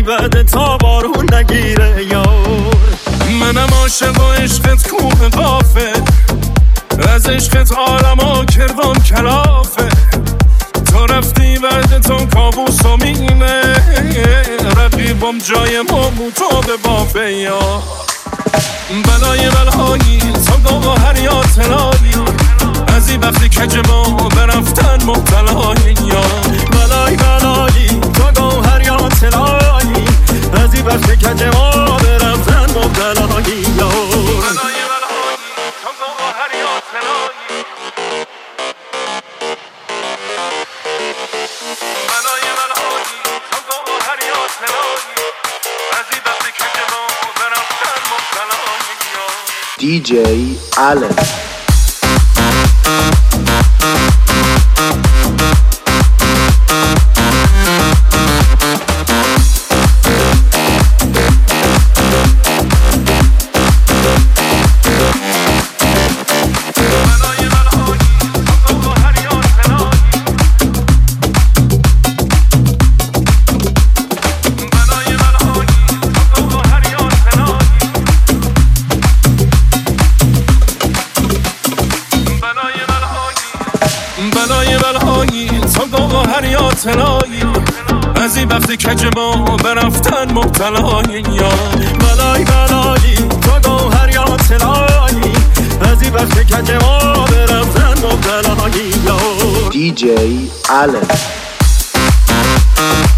بلایی بده تا بارون نگیره یار. منم عاشق و عشقت کوه قافه، از عشقت عالم کروان کلافه. تو رفتی بعد تو کابوس و مینه، رقیبم جای ما بود تو به بافه یا. بلای بلایی تو گوهر یا طلایی، از این وقتی کج ما برفتن مبتلایی یا. بلای بلایی تو گوهر یا طلایی، از این وقتی کج ما برفتن مبتلایی یا. بلای بلایی تو گوهر یا طلایی، بلای بلایی تو گوهر یا طلایی، از این وقتی کج ما برفتن مبتلایی یا. DJ Allen. از این وقتی کج ما برفتن مبتلایی یا. بلای بلایی تو گوهر یا طلایی، از این وقتی کج ما برفتن مبتلایی یا. DJ Allen.